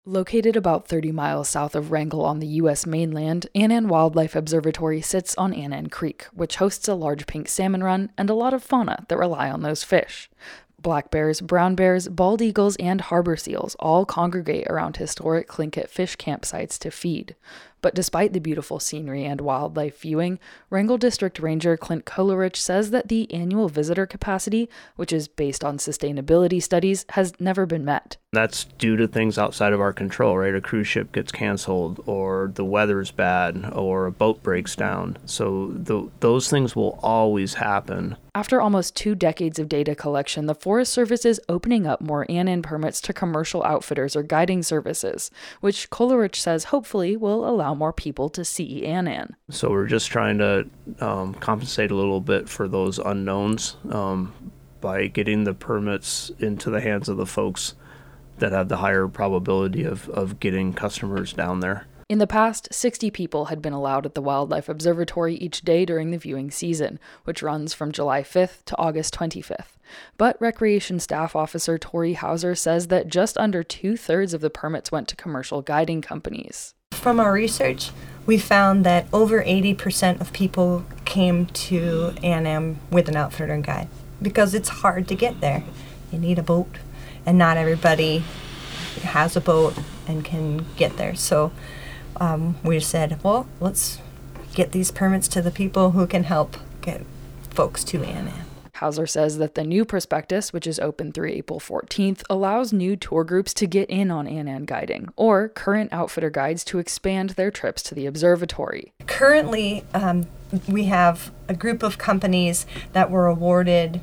Located about 30 miles south of Wrangell on the U.S. mainland, Annan Wildlife Observatory sits on Annan Creek, which hosts a large pink salmon run and a lot of fauna that rely on those fish. Black bears, brown bears, bald eagles, and harbor seals all congregate around historic Tlingit fish campsites to feed. But despite the beautiful scenery and wildlife viewing, Wrangell District Ranger Clint Coleridge says that the annual visitor capacity, which is based on sustainability studies, has never been met. That's due to things outside of our control, right? A cruise ship gets canceled, or the weather's bad, or a boat breaks down. So those things will always happen. After almost 2 decades of data collection, the Forest Service is opening up more Annan permits to commercial outfitters or guiding services, which Coleridge says hopefully will allow more people to see Annan. So we're just trying to compensate a little bit for those unknowns by getting the permits into the hands of the folks that have the higher probability of getting customers down there. In the past, 60 people had been allowed at the Wildlife Observatory each day during the viewing season, which runs from July 5th to August 25th. But Recreation Staff Officer Tori Hauser says that just under 2/3 of the permits went to commercial guiding companies. From our research, we found that over 80% of people came to Annan with an outfitter and guide because it's hard to get there. You need a boat, and not everybody has a boat and can get there. So we said, well, let's get these permits to the people who can help get folks to Annan. Hauser says that the new prospectus, which is open through April 14th, allows new tour groups to get in on Annan guiding, or current outfitter guides to expand their trips to the observatory. Currently, we have a group of companies that were awarded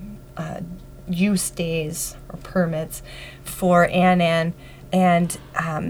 use days or permits for Annan, and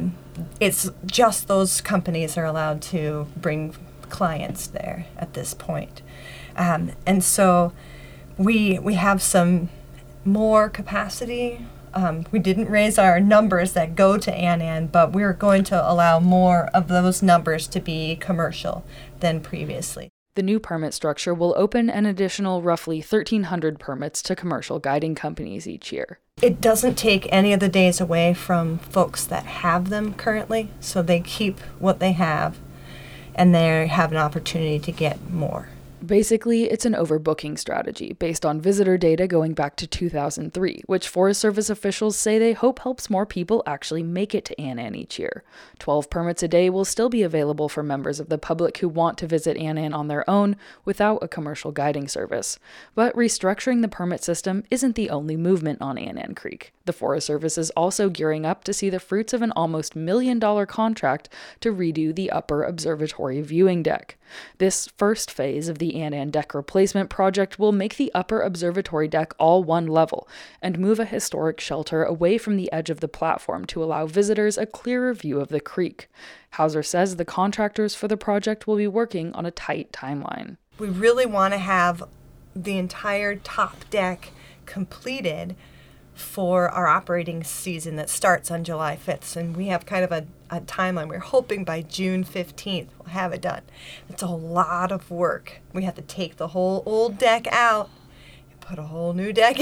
it's just those companies are allowed to bring clients there at this point. And so we have some more capacity. We didn't raise our numbers that go to Annan, but we're going to allow more of those numbers to be commercial than previously. The new permit structure will open an additional roughly 1,300 permits to commercial guiding companies each year. It doesn't take any of the days away from folks that have them currently, so they keep what they have, and they have an opportunity to get more. Basically, it's an overbooking strategy based on visitor data going back to 2003, which Forest Service officials say they hope helps more people actually make it to Annan each year. 12 permits a day will still be available for members of the public who want to visit Annan on their own without a commercial guiding service. But restructuring the permit system isn't the only movement on Annan Creek. The Forest Service is also gearing up to see the fruits of an almost $1 million contract to redo the upper observatory viewing deck. This first phase of the Annan deck replacement project will make the upper observatory deck all one level and move a historic shelter away from the edge of the platform to allow visitors a clearer view of the creek. Hauser says the contractors for the project will be working on a tight timeline. We really want to have the entire top deck completed for our operating season that starts on July 5th. And we have kind of a timeline. We're hoping by June 15th we'll have it done. It's a lot of work. We have to take the whole old deck out and put a whole new deck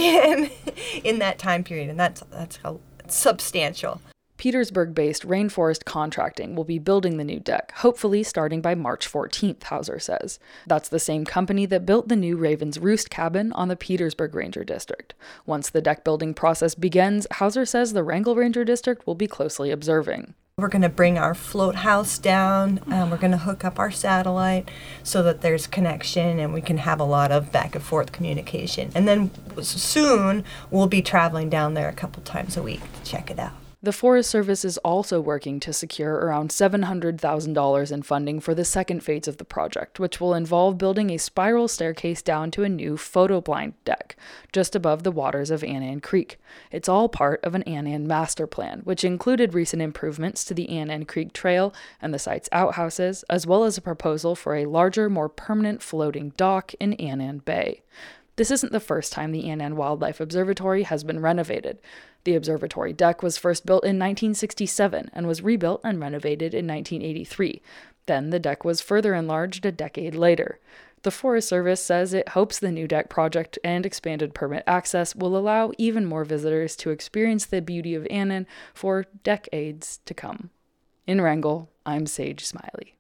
in that time period. And that's substantial. Petersburg-based Rainforest Contracting will be building the new deck, hopefully starting by March 14th, Hauser says. That's the same company that built the new Raven's Roost cabin on the Petersburg Ranger District. Once the deck building process begins, Hauser says the Wrangell Ranger District will be closely observing. We're going to bring our float house down. We're going to hook up our satellite so that there's connection and we can have a lot of back and forth communication. And then soon we'll be traveling down there a couple times a week to check it out. The Forest Service is also working to secure around $700,000 in funding for the second phase of the project, which will involve building a spiral staircase down to a new photoblind deck, just above the waters of Annan Creek. It's all part of an Annan master plan, which included recent improvements to the Annan Creek Trail and the site's outhouses, as well as a proposal for a larger, more permanent floating dock in Annan Bay. This isn't the first time the Annan Wildlife Observatory has been renovated. The observatory deck was first built in 1967 and was rebuilt and renovated in 1983. Then the deck was further enlarged a decade later. The Forest Service says it hopes the new deck project and expanded permit access will allow even more visitors to experience the beauty of Annan for decades to come. In Wrangell, I'm Sage Smiley.